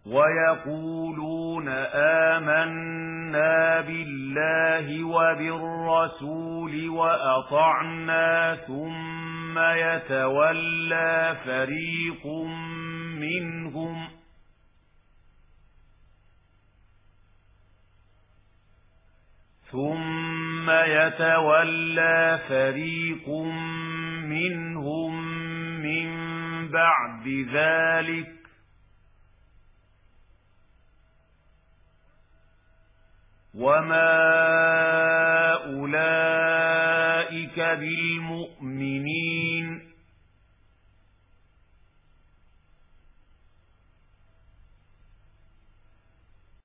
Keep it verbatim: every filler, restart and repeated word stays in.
ويقولون آمنا بالله وبالرسول وأطعنا ثم يتولى فريق منهم ثم يتولى فريق منهم من بعد ذلك وما أولئك بالمؤمنين